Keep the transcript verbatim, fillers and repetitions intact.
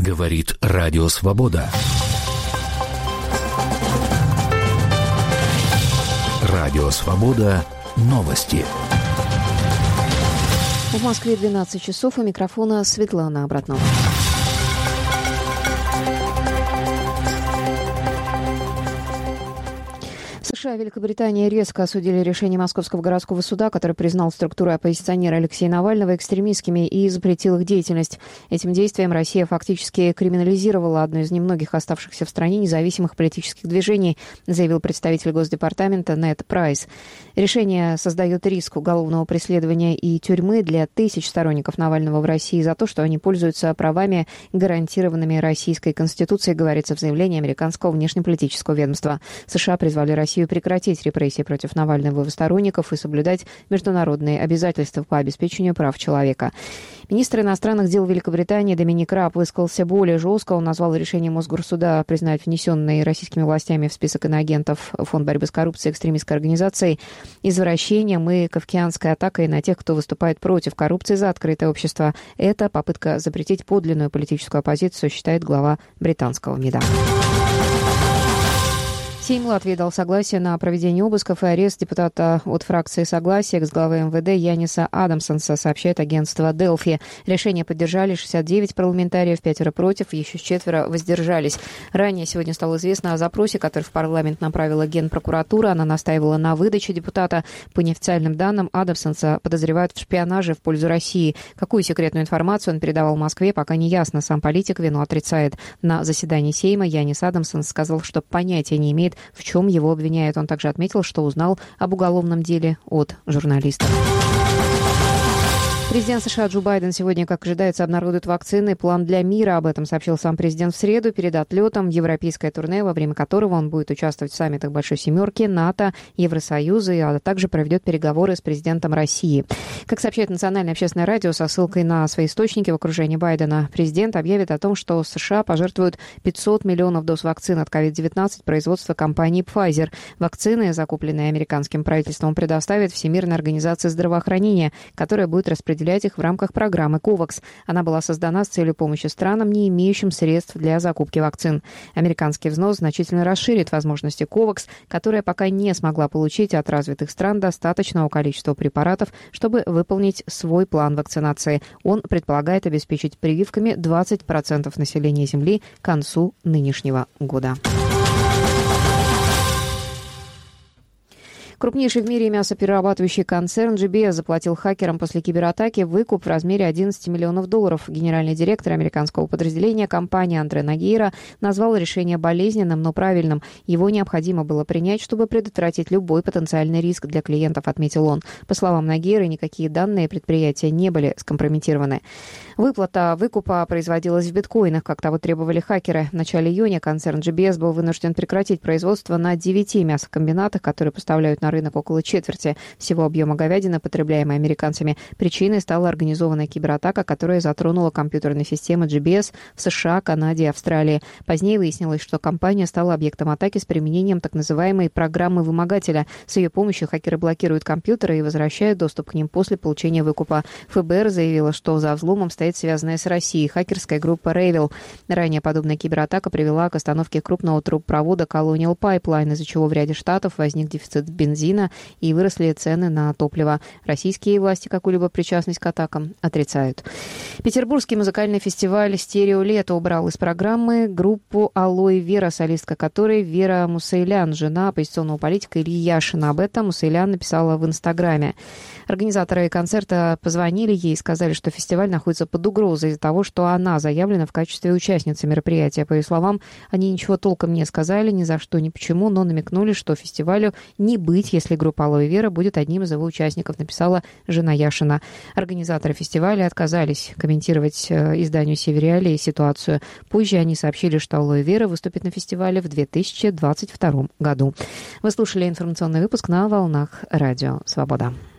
Говорит Радио Свобода. Радио Свобода. Новости. В Москве двенадцать часов. У микрофона Светлана Обратнова. США и Великобритания резко осудили решение Московского городского суда, который признал структуру оппозиционера Алексея Навального экстремистскими и запретил их деятельность. Этим действием Россия фактически криминализировала одно из немногих оставшихся в стране независимых политических движений, заявил представитель Госдепартамента Нед Прайс. Решение создает риск уголовного преследования и тюрьмы для тысяч сторонников Навального в России за то, что они пользуются правами, гарантированными Российской Конституцией, говорится в заявлении американского внешнеполитического ведомства. США призвали Россию прекратить репрессии против Навального и его сторонников и соблюдать международные обязательства по обеспечению прав человека. Министр иностранных дел Великобритании Доминик Раб высказался более жестко. Он назвал решение Мосгорсуда признать внесенные российскими властями в список иноагентов Фонд борьбы с коррупцией экстремистской организацией извращением и кафкианской атакой на тех, кто выступает против коррупции за открытое общество. Это попытка запретить подлинную политическую оппозицию, считает глава британского МИДа. Сейм Латвии дал согласие на проведение обысков и арест депутата от фракции «Согласие», экс-главы эм вэ дэ Яниса Адамсонса, сообщает агентство Делфи. Решение поддержали шестьдесят девять парламентариев, пятеро против, еще четверо воздержались. Ранее сегодня стало известно о запросе, который в парламент направила Генпрокуратура. Она настаивала на выдаче депутата. По неофициальным данным, Адамсонса подозревают в шпионаже в пользу России. Какую секретную информацию он передавал Москве, пока не ясно. Сам политик вину отрицает. На заседании Сейма Янис Адамсонс сказал, что понятия не имеет, в чем его обвиняют. Он также отметил, что узнал об уголовном деле от журналистов. Президент США Джо Байден сегодня, как ожидается, обнародует вакцины «План для мира». Об этом сообщил сам президент в среду перед отлетом в европейское турне, во время которого он будет участвовать в саммитах Большой Семерки, НАТО, Евросоюза, а также проведет переговоры с президентом России. Как сообщает Национальное общественное радио со ссылкой на свои источники в окружении Байдена, президент объявит о том, что США пожертвуют пятьсот миллионов доз вакцин от ковид девятнадцать производства компании Pfizer. Вакцины, закупленные американским правительством, предоставит Всемирная организация здравоохранения, которая будет распределять их в рамках программы ковакс. Она была создана с целью помощи странам, не имеющим средств для закупки вакцин. Американский взнос значительно расширит возможности ковакс, которая пока не смогла получить от развитых стран достаточного количества препаратов, чтобы выполнить свой план вакцинации. Он предполагает обеспечить прививками двадцать процентов населения Земли к концу нынешнего года. Крупнейший в мире мясоперерабатывающий концерн джи би эс заплатил хакерам после кибератаки выкуп в размере одиннадцать миллионов долларов. Генеральный директор американского подразделения компании Андре Нагейра назвал решение болезненным, но правильным. Его необходимо было принять, чтобы предотвратить любой потенциальный риск для клиентов, отметил он. По словам Нагейры, никакие данные предприятия не были скомпрометированы. Выплата выкупа производилась в биткоинах, как того требовали хакеры. В начале июня концерн джи би эс был вынужден прекратить производство на девяти мясокомбинатах, которые поставляют на рынок около четверти всего объема говядины, потребляемой американцами. Причиной стала организованная кибератака, которая затронула компьютерные системы джи би эс в США, Канаде и Австралии. Позднее выяснилось, что компания стала объектом атаки с применением так называемой программы вымогателя. С ее помощью хакеры блокируют компьютеры и возвращают доступ к ним после получения выкупа. эф бэ эр заявила, что за взломом стоит связанная с Россией хакерская группа Revil. Ранее подобная кибератака привела к остановке крупного трубопровода Colonial Pipeline, из-за чего в ряде штатов возник дефицит бензина и выросли цены на топливо. Российские власти какую-либо причастность к атакам отрицают. Петербургский музыкальный фестиваль «Стерео Лето» убрал из программы группу «Алоэ Вера», солистка которой Вера Мусейлян, жена оппозиционного политика Ильи Яшина. Об этом Мусейлян написала в Инстаграме. Организаторы концерта позвонили ей и сказали, что фестиваль находится под угрозой из-за того, что она заявлена в качестве участницы мероприятия. По ее словам, они ничего толком не сказали, ни за что, ни почему, но намекнули, что фестивалю не быть, если группа «Алоэ Вера» будет одним из его участников, написала жена Яшина. Организаторы фестиваля отказались комментировать э, изданию «Севериалии» ситуацию. Позже они сообщили, что «Алоэ Вера» выступит на фестивале в две тысячи двадцать втором году. Вы слушали информационный выпуск на волнах Радио Свобода.